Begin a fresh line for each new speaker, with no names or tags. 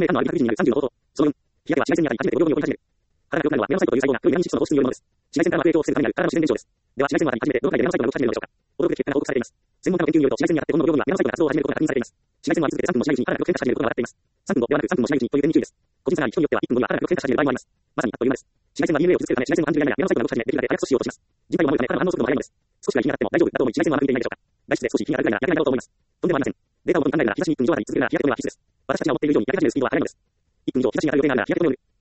明感のある理学技術による30のこと。その4、日焼けは紫外線にあたり初めてご病気を起こり始める。体が良くなるのはメラノサイトという細胞が良いメラニン色素の放出によるものです。紫外線からの影響を防ぐためにある体の自然現象です。では紫外線はあたり初めてどのくらいでメラノサイトが動き始めるのでしょうか。驚くべき結果が報告されています。専門家の研究によると紫外線にあたって5分の5秒にはメラノサイトが活動を始めることが確認されています。紫外線は気づけて3分もしないうちに体が極変化し始めることが分かっています。3分後ではなく3分もしないうちにという点に注意です。個人差があり人によっては1分後には体が極変化し始める場合もあります。まさにあっという間です。紫外線は DNA を傷つけるため紫外線の反対やメラノサイトが動き始めできるだけ早く阻止しようとします。人体を守るため体の反応速度も速いのです。少しが日に当たっても大丈夫だと思い紫外線はまだ見ていないでしょうか。外出で少し日に当たるぐらいなら焼けないだろうと思います。とんでもありません。データを元に考えるなら日差しに1分以上あたり続けるなら日焼け止めは必須です。私たちが持っている以上に焼け始めるスピードは速いのです。1分以上日差しに当たる予定なら日焼け止めを塗る。